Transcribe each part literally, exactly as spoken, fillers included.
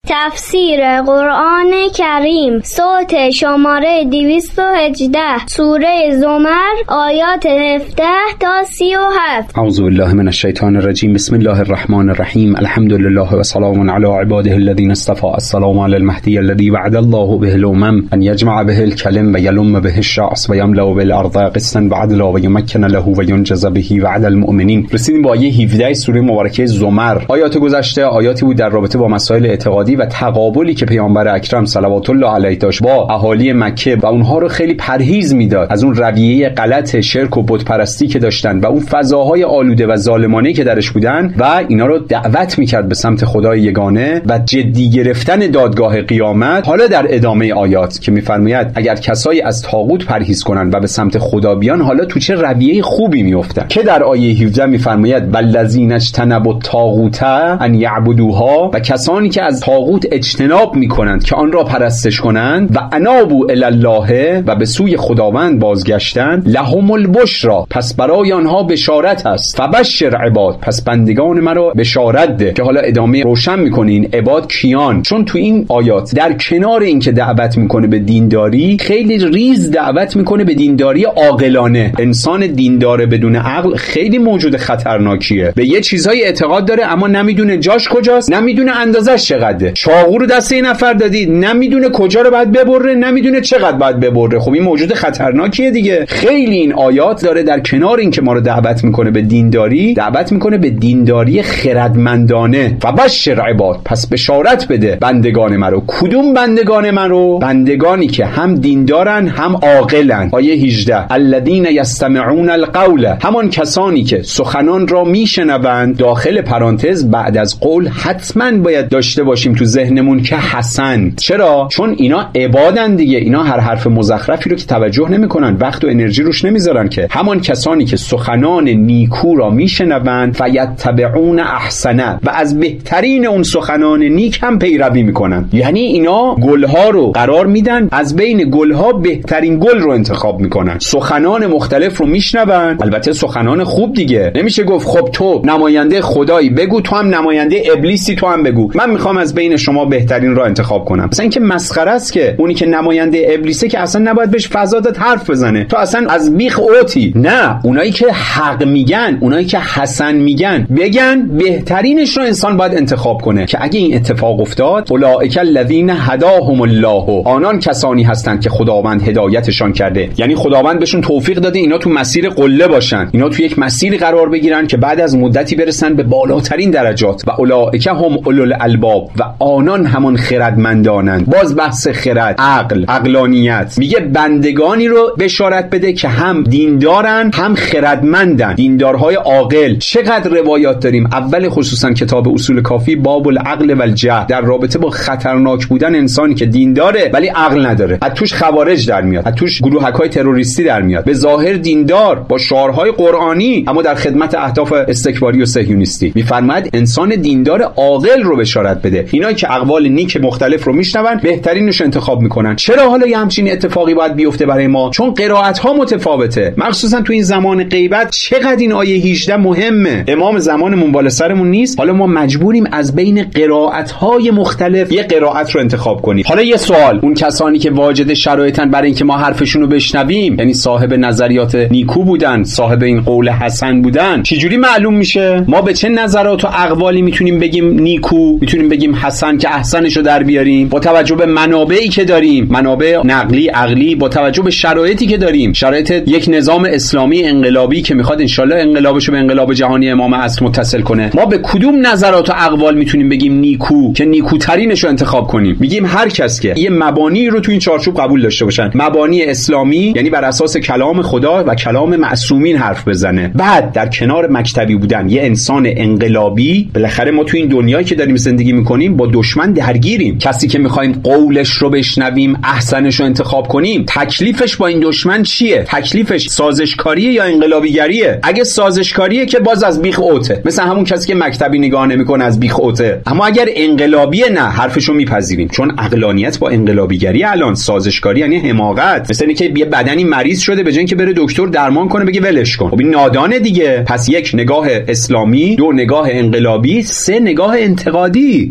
تفسیر قرآن کریم صوت شماره دویست و هجده سوره زمر آیات هفده تا سی و هفت. اعوذ بالله من الشیطان الرجیم. بسم الله الرحمن الرحیم. الحمد لله و سلام علی عباده الذین اصطفى. السلام علی المهدی الذی وعد الله به الامم ان یجمع به الکلم و یلم به الشعث و یملأ بالارض قسطا وعدلا و یمکن له و ینجز به وعد المؤمنین. رسیدیم با آیه هفده سوره مبارکه زمر. آیات گذشته آیاتی بود در رابطه با مسائل اعتقادی و تقابلی که پیامبر اکرم صلوات الله علیه داشت با اهالی مکه و اونها رو خیلی پرهیز میداد از اون رویه غلط شرک و بت پرستی که داشتن و اون فضاهای آلوده و ظالمانه که درش بودن و اینا رو دعوت میکرد به سمت خدای یگانه و جدی گرفتن دادگاه قیامت. حالا در ادامه آیات که میفرماید اگر کسایی از طاغوت پرهیز کنن و به سمت خدا بیان حالا تو چه رویه خوبی میافتن، که در آیه هفده میفرماید والذین اجتنبوا الطاغوت ان یعبدوها، و کسانی که از طاغوت اجتناب میکنند که آن را پرستش کنند، و انابوا الی الله، و به سوی خداوند بازگشتند، لهم البشرا، پس برای آنها بشارت است، فبشر عباد، پس بندگان مرا بشارت ده. که حالا ادامه روشن میکنه این عباد کیان، چون تو این آیات در کنار این که دعوت میکنه به دینداری خیلی ریز دعوت میکنه به دینداری عاقلانه. انسان دیندار بدون عقل خیلی موجود خطرناکیه، به یه چیزهای اعتقاد داره اما نمیدونه جاش کجاست، نمیدونه اندازش چقدره. چاقو رو دست این نفر دادی نمیدونه کجا رو باید ببره، نمیدونه چقدر باید ببره. خب این موجود خطرناکیه دیگه. خیلی این آیات داره در کنار این که ما رو دعوت میکنه به دینداری، دعوت میکنه به دینداری خردمندانه. فبشر عباد، پس بشارت بده بندگان من رو. کدوم بندگان من رو؟ بندگانی که هم دیندارن هم عاقلن. آیه هجده الذین یستمعون القول، همان کسانی که سخنان را میشنوند. داخل پرانتز بعد از قول حتما باید داشته باشیم تو ذهنمون که حسن. چرا؟ چون اینا عبادن دیگه. اینا هر حرف مزخرفی رو که توجه نمیکنن، وقت و انرژی روش نمیذارن. که همان کسانی که سخنان نیکو را میشنوند فیتبعون احسنه، و از بهترین اون سخنان نیک هم پیروی میکنن. یعنی اینا گلها رو قرار میدن، از بین گلها بهترین گل رو انتخاب میکنن. سخنان مختلف رو میشنون، البته سخنان خوب دیگه. نمیشه گفت خب تو نماینده خدایی بگو، تو هم نماینده ابلیسی، تو هم بگو من میخوام از بین شما بهترین رو انتخاب کنم. مثلا اینکه مسخره است که اونی که نماینده ابلیسه که اصلا نباید بهش فضا داد حرف بزنه، تو اصلا از بیخ اوتی. نه، اونایی که حق میگن، اونایی که حسن میگن، بگن بهترینش رو انسان باید انتخاب کنه. که اگه این اتفاق افتاد اولئک الذین هداهم الله، آنان کسانی هستند که خداوند هدایتشان کرده. یعنی خداوند بهشون توفیق داده اینا تو مسیر قله باشن، اینا تو یک مسیری قرار بگیرن که بعد از مدتی برسن به بالاترین درجات. و اولئک هم اولو الالباب، و آنان همان خردمندانند. باز بحث خرد، عقل، عقلانیت. میگه بندگانی رو بشارت بده که هم دیندارن هم خردمندن، دیندارهای عاقل. چقدر روایات داریم. اول خصوصا کتاب اصول کافی باب العقل و الجهل، در رابطه با خطرناک بودن انسانی که دینداره ولی عقل نداره. از توش خوارج در میاد، از توش گروهک‌های تروریستی در میاد. به ظاهر دیندار با شعارهای قرآنی اما در خدمت اهداف استکباری و صهیونیستی. میفرماید انسان دیندار عاقل رو بشارت بده. اینایی که اقوال نیک مختلف رو میشنون بهترینش انتخاب میکنن. چرا حالا یه همچین اتفاقی باید بیفته برای ما؟ چون قرائت‌ها متفاوته، مخصوصا تو این زمان غیبت. چقدر این آیه هجده مهمه. امام زمانمون بالا سرمون نیست، حالا ما مجبوریم از بین قرائت‌های مختلف یه قرائت رو انتخاب کنیم. حالا یه سوال، اون کسانی که واجد شرایطن برای اینکه ما حرفشون رو بشنویم، یعنی صاحب نظریات نیکو بودن، صاحب این قول حسن بودن، چجوری معلوم میشه ما به چه نظرات و اقوالی میتونیم بگیم نیکو، میتونیم بگیم حسن که احسنشو در بیاریم؟ با توجه به منابعی که داریم، منابع نقلی، عقلی، با توجه به شرایطی که داریم، شرایط یک نظام اسلامی انقلابی که میخواد انشالله انقلابشو به انقلاب جهانی امام عصر متصل کنه. ما به کدوم نظرات و اقوال میتونیم بگیم نیکو که نیکوترینشو انتخاب کنیم؟ میگیم هر کس که یه مبانی رو تو این چارچوب قبول داشته باشن، مبانی اسلامی، یعنی بر اساس کلام خدا و کلام معصومین حرف بزنه. بعد در کنار مکتبی بودن یه انسان انقلابی. بالاخره ما تو این دنیایی که داریم زندگی میکنیم با دشمن درگیریم. کسی که میخوایم قولش رو بشنویم، احسنش رو انتخاب کنیم، تکلیفش با این دشمن چیه؟ تکلیفش سازشکاریه یا انقلابیگریه؟ اگه سازشکاریه که باز از بیخ اوته، مثل همون کسی که مکتبی نگاه نمیکنه از بیخ اوته. اما اگر انقلابیه، نه، حرفشو میپذیریم. چون عقلانیت با انقلابیگری الان سازشکاری یعنی حماقت. مثل اینکه یه بدنی مریض شده به جای اینکه بره دکتر درمان کنه بگه ولش کن. خب این نادانه دیگه. پس یک نگاه اسلامی، دو نگاه انقلابی، سه نگاه انتقادی. ما در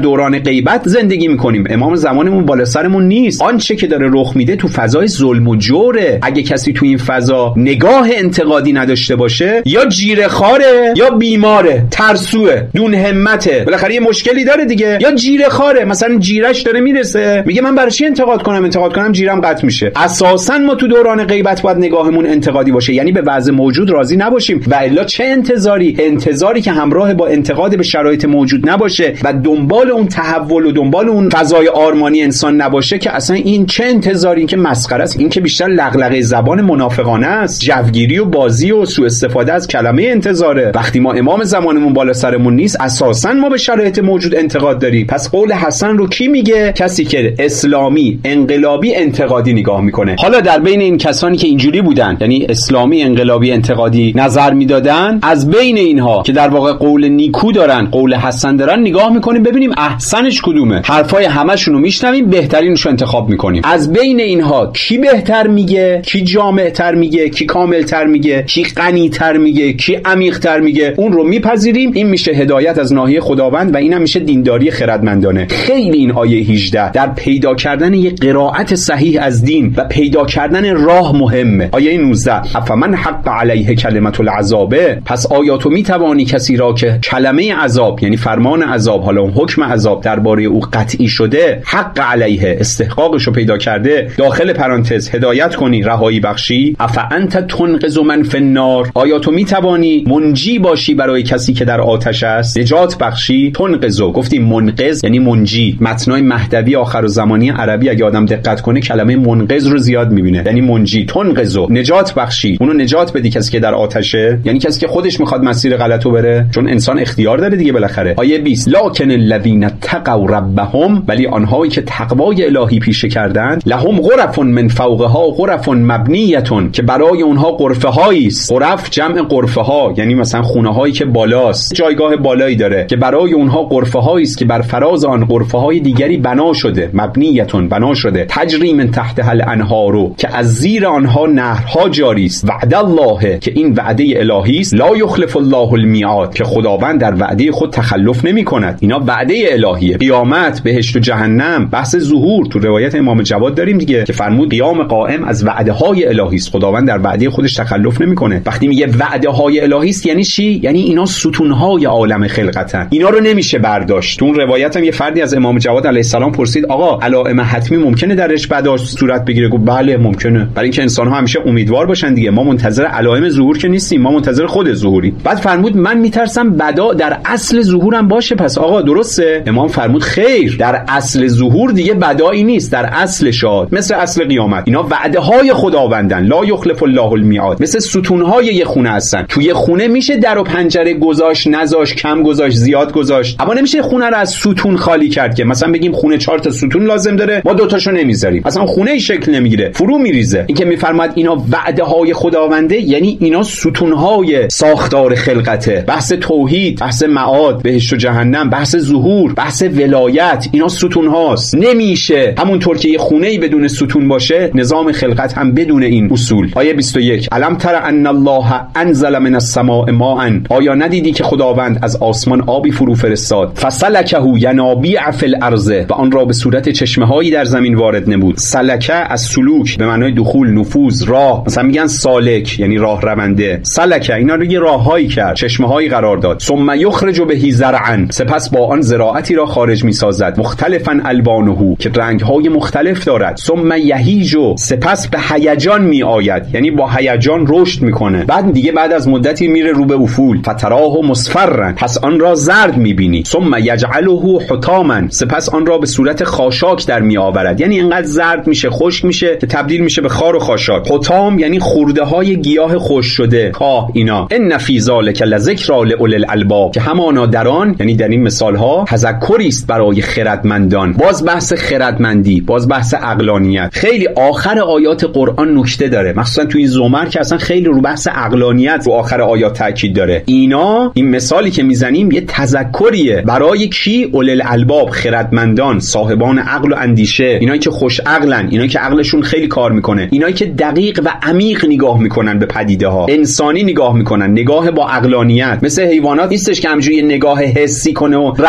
دوران غیبت زندگی میکنیم. امام زمانمون بالا سرمون نیست. آنچه که داره رخ میده تو فضای ظلم و جوره. اگه کسی تو این فضا نگاه انتقادی نداشته باشه، یا جیره خاره یا بیماره، ترسوه، دون همته، بالاخره یه مشکلی داره دیگه، یا جیره خاره، مثلا جیرش داره میرسه میگه من برای چی انتقاد کنم، انتقاد کنم جیرم قطع میشه. اساسا ما تو دوران غیبت باید نگاهمون انتقادی باشه، یعنی به وضع موجود راضی نباشیم. و الا چه انتظاری؟ انتظاری که همراه با انتقاد به شرایط موجود نباشه و دنبال اون تحول و دنبال اون فضای آرمانی انسان نباشه، که اصلا این چه انتظاری؟ این که مسخره است. این که بیشتر لغلقه زبان منافقانه است، جوگیری و بازی و سوء استفاده از کلمه انتظاره. وقتی ما امام زمانمون بالا سرمون نیست، اساسا ما به شرایط موجود انتقاد داریم. پس قول حسن رو کی میگه؟ کسی که اسلامی انقلابی انتقادی نگاه میکنه. حالا در بین این کسانی که اینجوری بودن، یعنی اسلامی انقلابی انتقادی نظر میدادن، از بین اینها که در واقع قول نیکو دارن، قول حسن دارن، نگاه میکنیم ببینیم احسنش کدومه. حرفای همشون رو میشنویم، بهترینش رو انتخاب میکنیم. از بین اینها کی بهتر میگه، کی جامعتر میگه، کی کاملتر میگه، کی غنیتر میگه، کی عمیقتر میگه، اون رو میپذیریم. این میشه هدایت از ناحیه خداوند و اینم میشه دینداری خردمندانه. خیلی این آیه هجده در پیدا کردن یک قرائت صحیح از دین و پیدا کردن راه مهمه. آیه نوزده افمن حق علیه کلمت العذاب، پس آیا تو میتوانی کسی را که کلمه عذاب، یعنی فرمان عذاب، حالا اون حکم عذاب درباره او قطعی شده، حق علیه، استحقاقش رو پیدا کرده، داخل پرانتز هدایت کنی، رهایی بخشی؟ افانت تنقذ من فی النار، آیا تو میتوانی منجی باشی برای کسی که در آتش است، نجات بخشی؟ تنقذ، گفتیم منقذ یعنی منجی. متنای مهدوی آخر زمانی عربی اگه آدم دقت کنه کلمه منقذ رو زیاد میبینه، یعنی منجی. تنقذ، نجات بخشی، اونو نجات بدی کسی که در آتشه، یعنی کسی که خودش میخواد مسیر غلطو بره، چون انسان اختیار داره دیگه بالاخره. آیه بیست لکن الذین اتقوا ربهم، ولی آنهایی که تقوای الهی پیشه کردند، لهم غرف من فوقها غرف مبنیه، که برای اونها غرفه هایی است. غرف جمع غرفه ها، یعنی مثلا خونه هایی که بالاست، جایگاه بالایی داره، که برای اونها غرفه هایی است که بر فراز آن غرفه های دیگری بنا شده، مبنیه بنا شده، تجری من تحتها الانهار، که از زیر آنها نهرها جاری است. وعده الله، که این وعده الهی است. لا یخلف الله المیعاد، که خداوند در وعده خود تخلف نمی کند. اینا وعده الهیه. قیامت، بهشت و جهنم، بحث ظهور تو روایت امام جواد داریم دیگه، که فرمود قیام قائم از وعده های الهی است. خداوند در وعده خودش تخلف نمیکنه. وقتی میگه وعده های الهی است یعنی چی؟ یعنی اینا ستون های عالم خلقتن، اینا رو نمیشه برداشت. تو اون روایت هم یه فردی از امام جواد علیه السلام پرسید آقا علائم حتمی ممکنه درش برداشت صورت بگیره؟ گفت بله ممکنه، برای اینکه انسان ها همیشه امیدوار باشن دیگه. ما منتظر علائم ظهور که نیستیم، ما منتظر خود ظهوریم. بعد فرمود من میترسم بدا در اصل ظهورم باشه. پس آقا درسته؟ امام فرمود خیر، در اصل ظهور دیگه بدایی نیست، در اصل شاد، مثل اصل قیامت. اینا وعده های خداوندن، لا یخلف الله المیعاد. مثل ستون های یه خونه هستن. توی خونه میشه در و پنجره گذاشت، نذاش، کم گذاشت، زیاد گذاشت، اما نمیشه خونه رو از ستون خالی کرد که مثلا بگیم خونه چهار تا ستون لازم داره، ما دو تاشو نمیذاریم، اصلا خونه ای شکل نمیگیره، فرو میریزه. این که میفرماد اینا وعده های خداونده، یعنی اینا ستون های ساختار خلقته. بحث توحید، بحث معاد، بهشت و جهنم، بحث ظهور، بحث ولایت، اینا ستون هاست. نمیشه همونطور که یه خونه ای بدون ستون باشه، نظام خلقت هم بدون این اصول. آیه بیست و یک الم تر ان الله انزل من السماء ماء، آیا ندیدی که خداوند از آسمان آبی فرو فرستاد، فسلکه ینابیع فی الارض، و آن را به صورت چشمه هایی در زمین وارد نمود. سلکه از سلوک به معنای دخول، نفوذ، راه، مثلا میگن سالک یعنی راه رونده. سلکه اینا رو یه راههایی کرد، چشمه هایی قرار داد. ثم یخرج به زرعا، سپس با آن زراعتی را خارج میسازد، مختلفا الوانه، که رنگ های مختلف دارد. ثم یهیج، سپس به هیجان می آید، یعنی با هیجان رشد میکنه. بعد دیگه بعد از مدتی میره رو به افول، فتراه مصفرا، پس آن را زرد میبینی. ثم یجعله حطاما، سپس آن را به صورت خاشاک در می آورد، یعنی اینقدر زرد میشه، خشک میشه که تبدیل میشه به خار و خاشاک. حطام یعنی خورده های گیاه خشک شده، کاه اینا. ان فی ذلک لذکری لاولی الالباب، که همانا در آن، یعنی در این مثال ها، تذکری است برای خردمندان. باز بحث خردمندی، باز بحث عقلانیت. خیلی آخر آیات قرآن نکته داره، مخصوصا تو این زمر که اصلا خیلی رو بحث عقلانیت رو آخر آیات تاکید داره. اینا، این مثالی که میزنیم یه تذکریه برای کی؟ اول الالباب، خردمندان، صاحبان عقل و اندیشه، اینایی که خوش عقلن، اینایی که عقلشون خیلی کار میکنه، اینایی که دقیق و عمیق نگاه میکنن به پدیده ها، انسانی نگاه میکنن، نگاه با عقلانیت. مثل حیوانات نیستش که همینجوری نگاه حسی کنه و رد شه.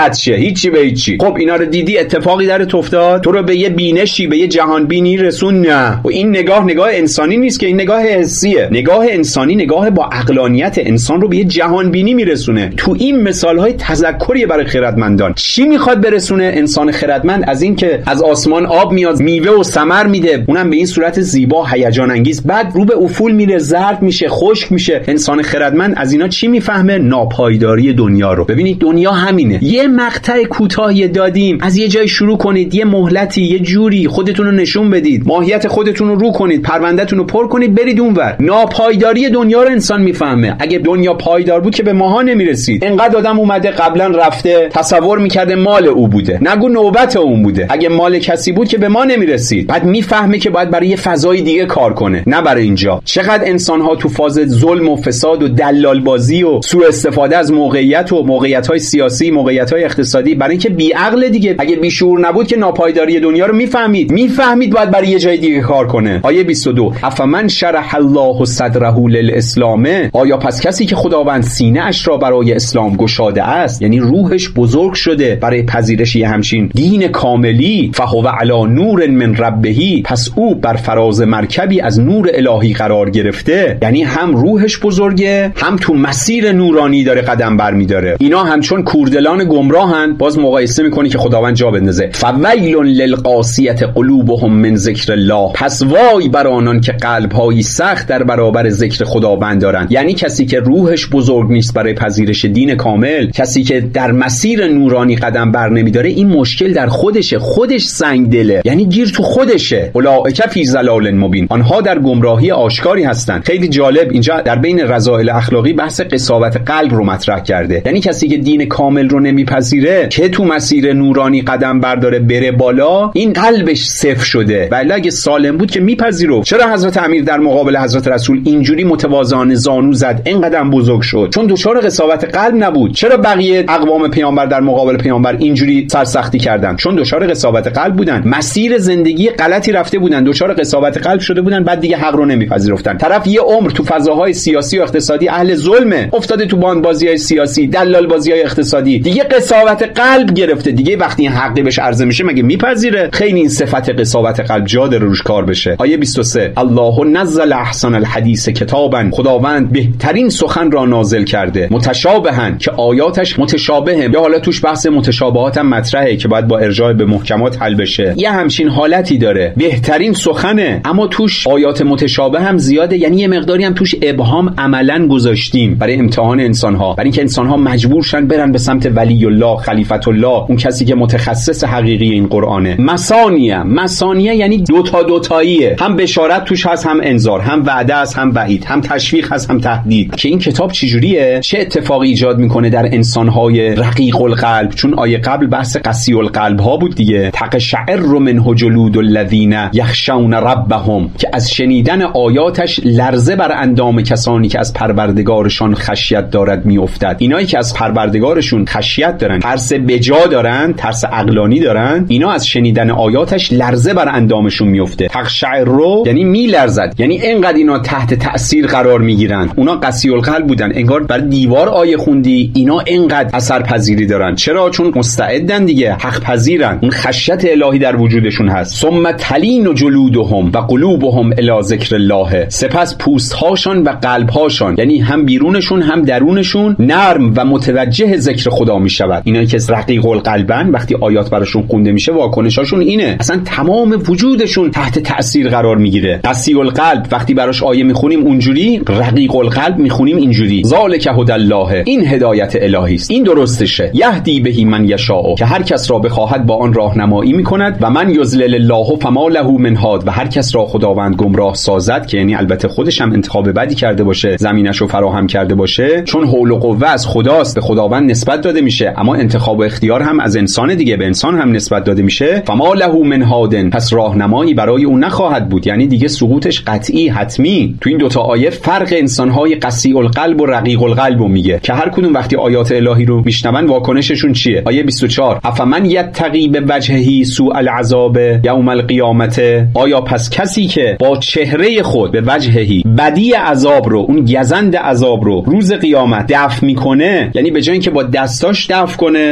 هیچی به هیچی. خب اینا رو دیدی، اتفاقی درت افتاد؟ تو رو به یه بینشی، به یه جهان بینی رسون؟ نه. و این نگاه نگاه انسانی نیست که، این نگاه حسیه. نگاه انسانی نگاه با عقلانیت، انسان رو به یه جهان بینی میرسونه. تو این مثال های تذکری برای خردمندان. چی میخواد برسونه انسان خردمند؟ از این که از آسمان آب میاد، میوه و ثمر میده، اونم به این صورت زیبا هیجان انگیز، بعد رو به افول میره، زرد میشه، خشک میشه. انسان خردمند از اینا چی میفهمه؟ ناپایداری دنیا رو. ببینید دنیا همینه. یه مقطع کوتاهی دادیم، از یه جای شروع کنید، یه مهلتی، یه جوری خودتون رو نشون بدید، ماهیت خودتون رو رو کنید، پروندهتون رو پر کنید، برید اونور. ناپایداری دنیا رو انسان میفهمه. اگه دنیا پایدار بود که به ماها نمیرسید. اینقدر آدم اومده قبلا رفته، تصور میکرده مال او بوده، نگو نوبت اون بوده. اگه مال کسی بود که به ما نمیرسید. بعد میفهمه که باید برای یه فضای دیگه کار کنه، نه برای اینجا. چقدر انسان ها تو فاز ظلم و فساد و دلال بازی و سوء استفاده از موقعیت و موقعیت‌های سیاسی، موقعیت‌های اقتصادی، برای اینکه بی عقل دیگه. اگه بی شعور نبود که ناپایداری دنیا رو میفهمید. میفهمید باید برای یه جای دیگه کار کنه. آیه بیست و دو: افمن شرح الله صدره للاسلام، آیا پس کسی که خداوند سینه اش را برای اسلام گشاده است، یعنی روحش بزرگ شده برای پذیرش یه همچین دین کاملی، فهو علی نور من ربه، پس او بر فراز مرکبی از نور الهی قرار گرفته، یعنی هم روحش بزرگه، هم تو مسیر نورانی داره قدم برمیداره. اینا همچون کوردلان گمراهن. باز مقایسه میکنی که خداوند جا بندازه. فویل للقاسیه قلوبهم من ذکر الله، پس وای بر آنان که قلب‌هایی سخت در برابر ذکر خداوند دارن. یعنی کسی که روحش بزرگ نیست برای پذیرش دین کامل، کسی که در مسیر نورانی قدم بر نمیداره، این مشکل در خودشه، خودش سنگ دله، یعنی گیر تو خودشه. اولئک فی ضلال مبین، آنها در گمراهی آشکاری هستند. خیلی جالب اینجا در بین رذائل اخلاقی بحث قساوت قلب رو مطرح کرده. یعنی کسی که دین کامل رو نمیپذیره، که تو مسیر نورانی قدم برداره بره بالا، این قلبش صفر شده. ولی اگه سالم بود که میپذیره. چرا حضرت امیر در مقابل حضرت رسول اینجوری متواضعانه زانو زد، این قدم بزرگ شد؟ چون دچار قساوت قلب نبود. چرا بقیه اقوام پیامبر در مقابل پیامبر اینجوری سرسختی کردن؟ چون دچار قساوت قلب بودن، مسیر زندگی غلطی رفته بودن، دچار قساوت قلب شده بودن، بعد دیگه حق رو نمیپذیرفتن. طرف یه عمر تو فضاهای سیاسی و اقتصادی اهل ظلمه، افتاده تو باند بازی‌های سیاسی، دلال بازی‌های اقتصادی، دیگه قساوت قلب گرفته. دیگه وقتی این حقی بهش عرضه میشه مگه میپذیره؟ خیلی این صفت قساوت قلب جا داره روش کار بشه. آیه بیست و سه: الله نزل احسن الحدیث کتابا، خداوند بهترین سخن را نازل کرده، متشابهن که آیاتش متشابهه، یا حالا توش بحث متشابهات هم مطرحه که باید با ارجاع به محکمات حل بشه. یه همچین حالتی داره، بهترین سخنه اما توش آیات متشابه هم زیاده، یعنی یه مقداری هم توش ابهام عملاً گذاشتیم برای امتحان انسان‌ها، برای اینکه انسان‌ها مجبور شن برن به سمت ولی الله، خلیفت الله، اون کسی که متخصص حقیقی این قرآنه. مسانیه، مسانیه یعنی دو تا دو تاییه، هم بشارت توش هست، هم انذار، هم وعده است، هم وعید، هم تشویق هست، هم تهدید. که این کتاب چجوریه؟ چه اتفاقی ایجاد میکنه در انسان‌های رقیق القلب؟ چون آیه قبل بحث قسی القلب ها بود دیگه. تقشعر منه جلود الذین یخشون ربهم، که از شنیدن آیاتش لرزه بر اندام کسانی که از پروردگارشان خشیت دارد میافتد. اینایی که از پروردگارشون خشیت دارن، ترس بجا دارن، ترس عقلانی دارن، اینا از شنیدن آیاتش لرزه بر اندامشون میفته. تقشعر رو یعنی میلرزد، یعنی اینقدر اینا تحت تأثیر قرار میگیرن. اونا قسی القلب بودن، انگار بر دیوار آیه خوندی، اینا اینقدر اثر پذیری دارن. چرا؟ چون مستعدن دیگه، حق پذیرن، اون خشیت الهی در وجودشون هست. ثم تلین جلودهم و قلوبهم الی ذکر الله، سپس پوست هاشون و قلب هاشون، یعنی هم بیرونشون هم درونشون نرم و متوجه ذکر خدا میشود. اینایی که رقیق القلبن، وقتی آیات براشون خونده میشه واکنشاشون اینه، اصلا تمام وجودشون تحت تأثیر قرار میگیره. قسی القلب وقتی براش آیه میخونیم اونجوری، رقیق القلب میخونیم اینجوری. ذالک هدی الله، این هدایت الهی است، این درستشه. یهدی به من یشاء، که هر کس را بخواهد با آن راهنمایی میکند، و من یضلل الله فما له من هاد، و هر کس را خداوند گمراه سازد، که یعنی البته خودش هم انتخاب بدی کرده باشه، زمینشو فراهم کرده باشه، چون حول و قوه از خداست، به خداوند نسبت داده میشه، اما انتخاب و اختیار هم از انسان دیگه، به انسان هم نسبت داده میشه. فما له من هاد، پس راهنمایی برای اون نخواهد بود، یعنی دیگه سقوطش قطعی حتمی. تو این دوتا آیه فرق انسان‌های قسی القلب و رقیق القلب رو میگه که هر کدوم وقتی آیات الهی رو میشنون واکنششون چیه. آیه بیست و چهار: افمن یتقی بوجهه سوء العذاب یوم القیامت، آیا پس کسی که با چهره خود به وجههی بدی عذاب رو، اون گزند عذاب رو روز قیامت دفع میکنه، یعنی به جای اینکه با دستاش دفع کنه،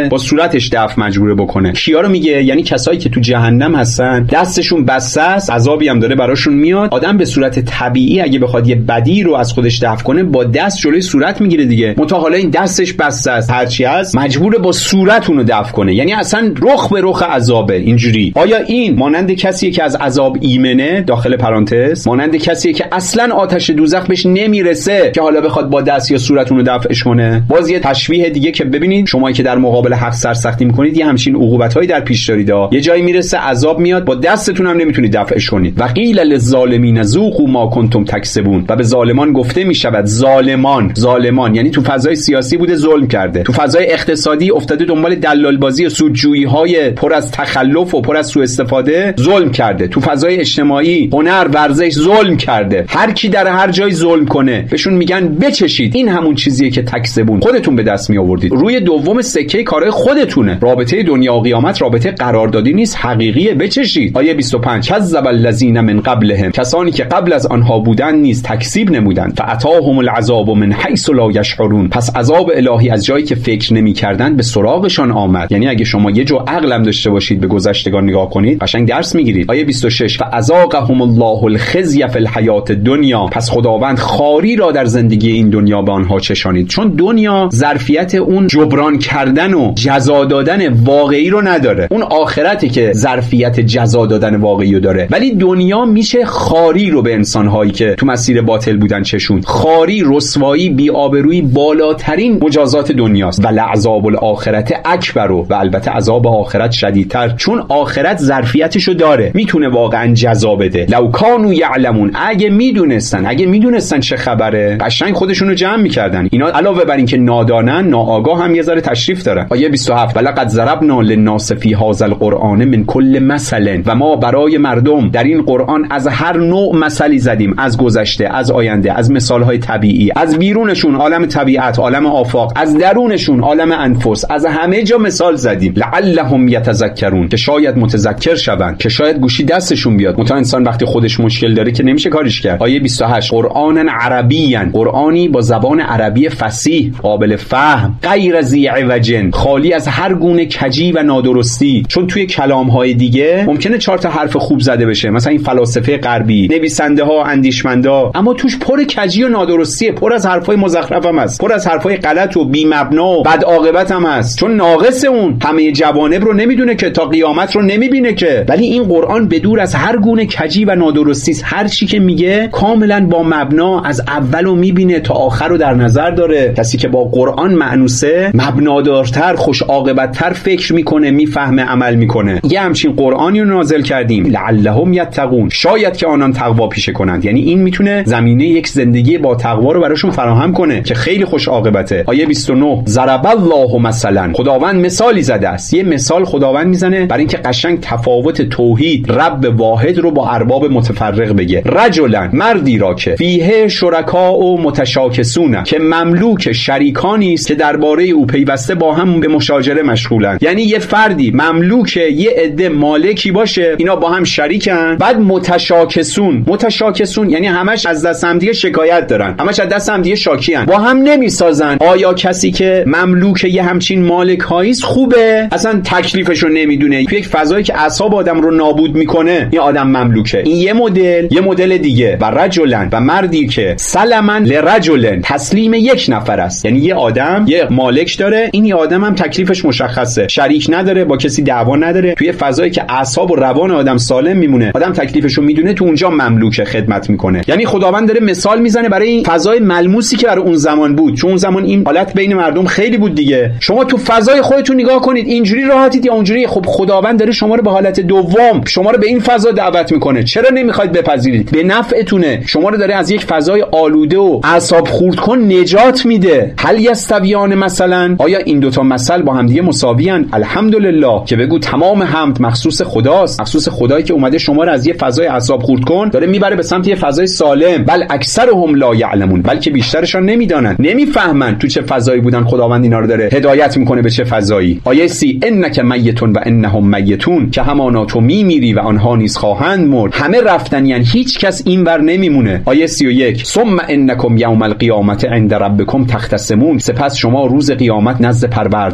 با صورتش دفع مجبوره بکنه. کیا رو میگه؟ یعنی کسایی که تو جهنم هستن، دستشون بسته است، عذابی هم داره براشون میاد. آدم به صورت طبیعی اگه بخواد یه بدی رو از خودش دفع کنه با دست جلوی صورت میگیره دیگه. متا حالا این دستش بسته است، هرچی هست مجبوره با صورت اونو دفع کنه، یعنی اصلا رخ به رخ عذابه. اینجوری آیا این مانند کسیه که از عذاب ایمنه؟ داخل پرانتز مانند کسیه که اصلا آتش دوزخ بهش نمیرسه که حالا بخواد با دست یا صورت اونو دفعش کنه؟ باز یه تشبیه دیگه که ببینید شما که در مقابل حق سرسختی میکنید یه همچین عقوبتایی در پیش دارید. یه جایی میرسه عذاب میاد با دستتون هم نمیتونید دفعش کنید. و قیل للظالمین ذوقوا ما کنتم تکسبون، و به ظالمان گفته میشود، ظالمان ظالمان یعنی تو فضای سیاسی بوده ظلم کرده، تو فضای اقتصادی افتاده دنبال دلال بازی و سودجویی های پر از تخلف و پر از سوء استفاده ظلم کرده، تو فضای اجتماعی هنر ورزش ظلم کرده. هر کی در هر جای ظلم کنه بهشون میگن بچشید، این همون چیزیه که تکسبون خودتون به دست می آوردید. روی دوم سکه کارهای خودتونه. رابطه دنیا و قیامت رابطه قراردادی نیست، حقیقیه، بچشید. آیه بیست و پنج کذب الذین من قبلهم، کسانی که قبل از آنها بودند نیز تکذیب نمودند. فاتاهم العذاب من حیث لا یشعرون، پس عذاب الهی از جایی که فکر نمی‌کردند به سراغشان آمد. یعنی اگه شما یه جو عقلم داشته باشید به گذشتگان نگاه کنید قشنگ درس میگیرید. آیه بیست و شش فاذاقهم الله الخزي فی الحیات الدنیا، پس خداوند خاری را در زندگی این دنیا به آنها چشانید. چون دنیا ظرفیت اون جبران کردن و جزا دادن واقعی رو نداره، اون آخرته که ظرفیت جزا دادن واقعی رو داره. ولی دنیا میشه خاری رو به انسان‌هایی که تو مسیر باطل بودن چشون. خاری، رسوایی، بی‌آبرویی بالاترین مجازات دنیاست. و لعذاب الاخرت اکبر، و البته عذاب آخرت شدیدتر، چون آخرت ظرفیتشو داره، میتونه واقعا جزا بده. لو کانوا یعلمون، اگه میدونستن اگه میدونستن چه خبره قشنگ خودشونو جمع میکردن. اینا علاوه بر اینکه نادانن، ناآگاه هم یه ذره تشریف دارن. آیه بیست و هفت ولقد ضربنا للناس فی هذا القرآن من کل مثل، و ما برای مردم در این قرآن از هر نوع مثلی زدیم، از گذشته، از آینده، از مثالهای طبیعی، از بیرونشون عالم طبیعت، عالم آفاق، از درونشون عالم انفس، از همه جا مثال زدیم. لعلهم یتذکرون، که شاید متذکر شوند، که شاید گوشی دستشون بیاد. متأ انسان وقتی خودش مشکل داره که نمیشه کاریش کرد. آیه بیست و هشت قرآن عربیًا، قرآنی با زبان عربی فصیح، قابل فهم، غیر ذی عوج، خالی از هر گونه کجی و نادرستی. چون توی کلام‌های دیگه ممکنه چهار تا حرف خوب زده بشه، مثلا این فلاسفه غربی، نویسنده ها، اندیشمندا، اما توش پر کجی و نادرستیه، پر از حرفای مزخرف هم هست، پر از حرفای غلط و بی مبنا و بد عاقبت هم هست. چون ناقص اون همه جوانب رو نمیدونه که، تا قیامت رو نمیبینه که. ولی این قرآن بدور از هر گونه کجی و نادرستی است. هر چی که میگه کاملا با مبنا، از اولو میبینه تا آخر رو در نظر داره. کسی که با قرآن مأنوسه مبنادارتر، خوش عاقبتتر فکر میکنه، میفهمه، عمل میکنه. یه همچین قرآنی رو نازل کردیم لعلهم یتقون، شاید که آنان تقوا پیشه کنند. یعنی این میتونه زمینه یک زندگی با تقوا رو براشون فراهم کنه که خیلی خوش عاقبته. آیه بیست و نه ضرب الله مثلا، خداوند مثالی زده است. یه مثال خداوند میزنه برای اینکه قشنگ تفاوت توحید، رب واحد رو با ارباب متفرق بگه. رجلا، مردی را که فیه شرکا و متشاکسون، که مملوک شریکانی است که درباره او پیوسته با هم به مشاجره مشغولند. یعنی یه فردی مملوک یه عده مالکی باشه، اینا با هم شریکن، بعد متشاکسون، متشاکسون یعنی همش از دست هم دیگه شکایت دارن، همش از دست هم دیگه شاکیان، با هم نمیسازن. آیا کسی که مملوک یه همچین مالک هاییست خوبه؟ اصلا تکلیفش رو نمیدونه، تو یک فضایی که اعصاب آدم رو نابود میکنه این آدم مملوکه. این یه مدل. یه مدل دیگه، و رجلن، و مردی که سلمن لرجلن، تسلیم یک نفر است. یعنی یه آدم یه مالک داره، این یه آدم هم تکلیفش مشخصه، شریک نداره، با کسی دعوا نداره، توی فضایی که اعصاب و روان آدم سالم میمونه، آدم تکلیفش رو میدونه، تو اونجا مملوکه، خدمت میکنه. یعنی خداوند داره مثال میزنه برای این فضای ملموسی که برای اون زمان بود، چون اون زمان این حالت بین مردم خیلی بود دیگه. شما تو فضای خودتون نگاه کنید، اینجوری راحتید یا اونجوری؟ خب خداوند داره شما رو به حالت دوم، شما رو به این فضا دعوت میکنه. چرا نمیخواید بپذیرید؟ به نفعتونه. شما رو داره از یک فضای آلوده و اعصاب خورد کن نجات میده. هل یستویان مثلا، آیا این دوتا مثل با هم دیگه مساویان؟ الحمدلله، که بگو تمام حمد مخصوص خداست، مخصوص خدایی که اومده شما رو از یه فضای اعصاب خورد کن داره میبره به سمت یه فضای سالم. بل اکثرهم لا یعلمون، بلکه بیشترشان نمیدانن، نمیفهمن تو چه فضایی بودن. خداوند اینا رو داره هدایت میکنه به چه فضایی. آیه سی انک میتون و انهم میتون، که همانا تو میمیری و آنها نیز خواهند مرد. همه رفتن، یعنی هیچ کس اینور نمیمونه. آیه سی و یک ثم انکم یوم القیامت عند ربکم تختصمون، سپس شما روز قیامت نزد پروردگار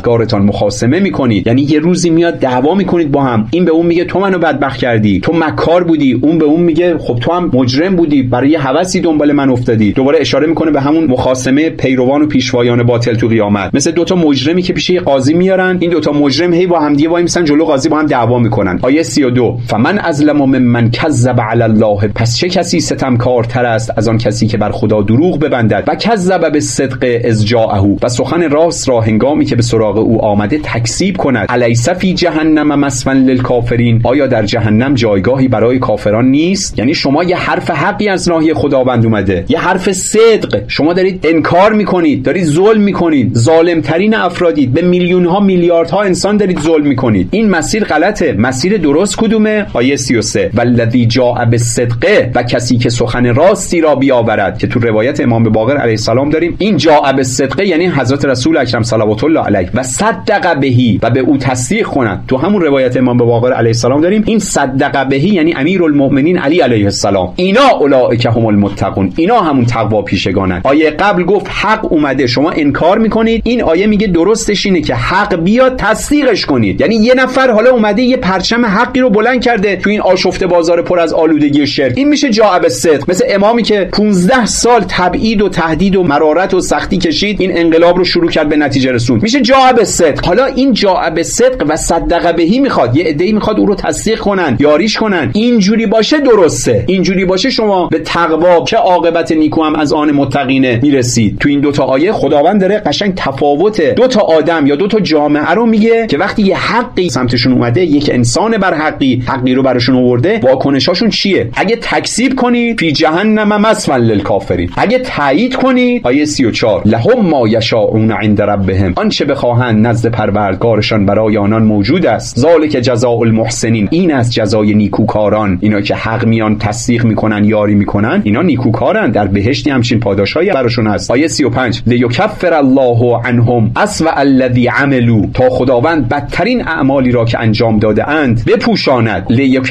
پروردگارتان مخاصمه میکنید، یعنی یه روزی میاد دعوا میکنید با هم، این به اون میگه تو منو بدبخت کردی، تو مکار بودی، اون به اون میگه خب تو هم مجرم بودی، برای یه هوسی دنبال من افتادی. دوباره اشاره میکنه به همون مخاصمه پیروان و پیشوایان باطل تو قیامت، مثل دو تا مجرمی که پیش یه قاضی میارن، این دو تا مجرم هی با هم دیگه وای میسن جلو قاضی با هم دعوا میکنن. آیه سی و دو فمن ازلم ممن کذب علی الله، پس چه کسی ستمکارتر است از آن کسی که بر خدا دروغ ببندد و کذب بالصدق اذ جاءه، و سخن راست را هنگامی که به سراغ او آمده تکذیب کند. الیس فی جهنم مثوى للکافرین، آیا در جهنم جایگاهی برای کافران نیست؟ یعنی شما یه حرف حقی از ناحیه خداوند اومده، یه حرف صدق، شما دارید انکار میکنید، دارید ظلم میکنید، ظالم ترین افرادید، به میلیون ها میلیاردها انسان دارید ظلم میکنید، این مسیر غلطه. مسیر درست کدومه؟ آیه سی و سه والذی جاء بالصدق، و کسی که سخن راستی را بیاورد، که تو روایت امام باقر علیه السلام داریم این جاء بالصدق یعنی حضرت رسول اکرم صلوات الله علیه، و صدق بهی، و به او تصدیق کند. تو همون روایت امام باقر علیه السلام داریم این صدق بهی یعنی امیرالمؤمنین علی علیه السلام، اینا اولئک هم المتقون، اینا همون تقوا پیشگانن. آیه قبل گفت حق اومده شما انکار میکنید، این آیه میگه درستش اینه که حق بیاد تصدیقش کنید. یعنی یه نفر حالا اومده یه پرچم حقی رو بلند کرده تو این آشفته بازار پر از آلودگی شرک، این میشه جاء بالصدق. مثل امامی که پانزده سال تبعید و تهدید و مرارت و سختی کشید، این انقلاب رو شروع کرد به نتیجه رسوند، میشه جاء بالصدق. حالا این جاء بالصدق و صدق بهی میخواد، یه عده‌ای میخواد او رو تصدیق کنن، یاریش کنن. اینجوری باشه درسته، اینجوری باشه شما به تقوا که عاقبت نیکو هم از آن متقینه میرسید. تو این دو تا آیه خداوند داره قشنگ تفاوت دو تا آدم یا دو تا جامعه رو میگه که وقتی یه حقی سمتشون اومده، یک انسان بر حقی حقی رو براشون آورده، واکنشاشون چیه؟ اگه تکذیب کنید فی جهنم مثوى للکافرین، اگه تایید کنید آیه سی و چهار لهم ما یشاءون عند ربهم، آنچه بخواهند نزد پروردگارشان برای آنان موجود است. ذالک جزاء المحسنین، این از جزای نیکوکاران، اینا که حق میان تصدیق میکنن یاری میکنن، اینا نیکوکارن، در بهشتی همچین پاداشایی براشون هست. آیه سی و پنج لیکفر الله عنهم اسوأ الذی عملوا، تا خداوند بدترین اعمالی را که انجام داده اند بپوشاند.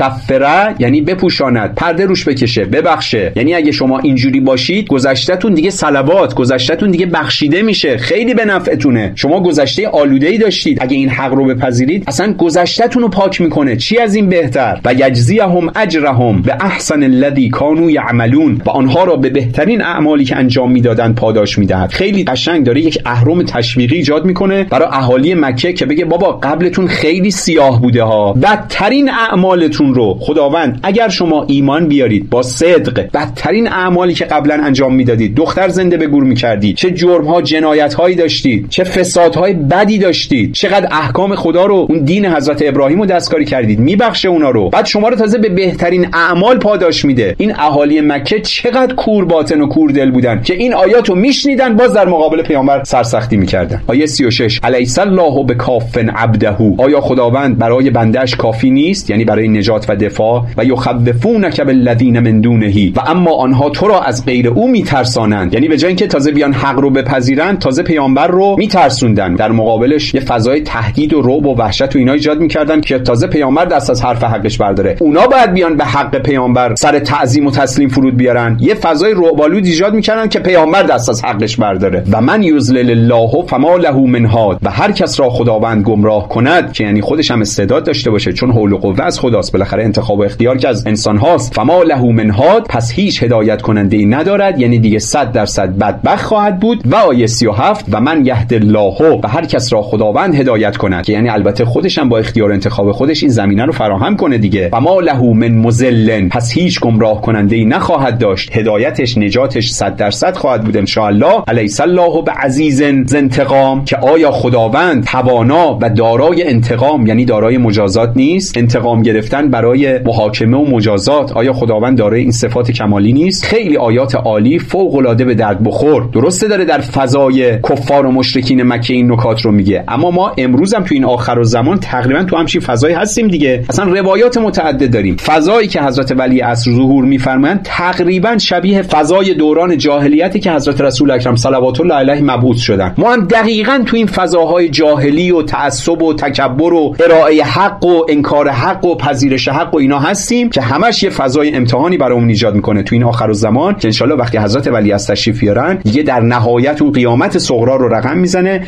لیکفر یعنی بپوشاند، پرده روش بکشه، ببخشه. یعنی اگه شما اینجوری باشید گذشته‌تون دیگه صلوات، گذشته‌تون دیگه بخشیده میشه، خیلی به نفعتونه. شما گذشته آلوده‌ای داشتید، اگه این حق رو بپذیرید اصلا گذشته‌تون رو پاک میکنه. چی از این بهتر؟ و یجزیهم اجرهم به احسن الذی کانوا یعملون، و آنها را به بهترین اعمالی که انجام میدادن پاداش میدهد. خیلی قشنگ داره یک اهرم تشویقی ایجاد میکنه برای اهالی مکه که بگه بابا قبلتون خیلی سیاه بوده ها، بدترین اعمالتون رو خداوند اگر شما ایمان بیارید با صدق، بدترین اعمالی که قبلا انجام میدادید، دختر زنده به گور میکردید، چه جرم ها جنایت هایی داشتید، چه فساد های بدی داشتید، چقدر احکام خدا رو، اون دین حضرت ابراهیم رو دستکاری کردید، میبخشه اونا رو، بعد شما رو تازه به بهترین اعمال پاداش میده. این اهالی مکه چقدر کور باطن و کور دل بودن که این آیاتو میشنیدن باز در مقابل پیامبر سرسختی میکردن. آیه سی و شش الیس الله بکاف عبده، آیا خداوند برای بندهش کافی نیست، یعنی برای نجات و دفاع؟ و یخوفونک بالذین من دونه، و اما آنها تو را از غیر او میترسانند، یعنی به جای اینکه تازه بیان حق رو بپذیرن تازه پیامبر رو میترسوندن، در مقابلش یه فضای تهدید و رعب و وحشت و اینا ایجاد میکردن که تازه پیامبر دست از حرف حقش برداره. اونا باید بیان به حق پیامبر سر تعظیم و تسلیم فرود بیارن، یه فضای رعب‌آلود ایجاد میکردن که پیامبر دست از حقش برداره. و من یضلل الله فما له من هاد، و هر کس را خداوند گمراه کند، که یعنی خودش هم استعداد داشته باشه، چون حول و قوه از خداست، بالاخره انتخاب و اختیار که از انسان هاست، فما له من هاد، پس هیچ هدایت کننده ای ندارد، یعنی دیگه صد درصد بدبخت خواهد بود. و آیه سی و هفت و من یهد الله، و هر کس را خداوند هدایت کند، که یعنی البته خودش هم با اختیار انتخاب خودش این زمینه رو فراهم کنه دیگه. و ما له من مضل، پس هیچ گمراه کننده ای نخواهد داشت، هدایتش نجاتش صد درصد خواهد بود ان شاء الله. الیس الله بعزیز ذی انتقام، که آیا خداوند توانا و دارای انتقام، یعنی دارای مجازات نیست؟ انتقام گرفتن برای محاکمه و مجازات، آیا خداوند دارای این صفات کمالی نیست؟ خیلی آیات عالی فوق العاده به درد بخور. درسته داره در فضای کفار و مشرکین مکه این نکات رو میگه، اما ما امروز هم تو این آخرالزمان تقریبا تو همچین فضایی هستیم دیگه. اصلا روایات متعدد داریم، فضایی که حضرت ولی عصر ظهور میفرمایند تقریبا شبیه فضای دوران جاهلیتی که حضرت رسول اکرم صلوات الله علیه مبعوث شدن. ما هم دقیقاً تو این فضاهای جاهلی و تعصب و تکبر و ارائه حق و انکار حق و پذیرش حق و اینا هستیم که همش یه فضای امتحانی برامون ایجاد میکنه تو این آخرالزمان، که انشالله وقتی حضرت ولی عصر تشریف بیارن دیگه در نهایت اون قیامت صغرا رو رقم میزنه و هر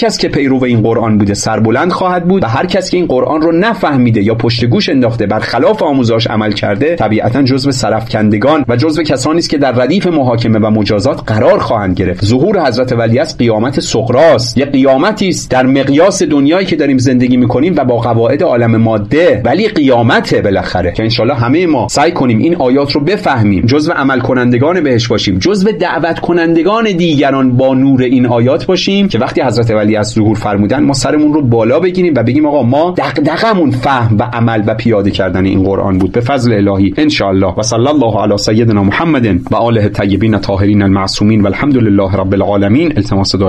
کس که پیرو این قرآن بوده سربلند خواهد بود و هر کس که این قرآن رو نفهمیده یا پشت گوش انداخته برخلاف آموزش عمل کرده طبیعتاً جزو سرفکندگان و جزو کسانی است که در ردیف محاکمه و مجازات قرار خواهند گرفت. ظهور حضرت ولیعصر قیامت صغراست، یه قیامتی است در مقیاس دنیایی که داریم زندگی میکنیم و با قواعد عالم ماده، ولی قیامته بالاخره که انشالله همه ما سعی کنیم این آیات رو بفهمیم، جزو عمل کنندگان بهش باشیم، جزو دعوت کنندگان دیگران با نور این آیات باشیم که وقتی حضرت ولیعصر ظهور فرمودن ما سرمون رو بالا بگیریم و بگیم آقا ما دغدغمون فهم و عمل و پیاده کردن این قرآن بود به فضل الهی انشالله. و صلی الله علی سیدنا محمد و آله الطیبین الطاهرین المعصومین والحمد لله رب العالمین. التماس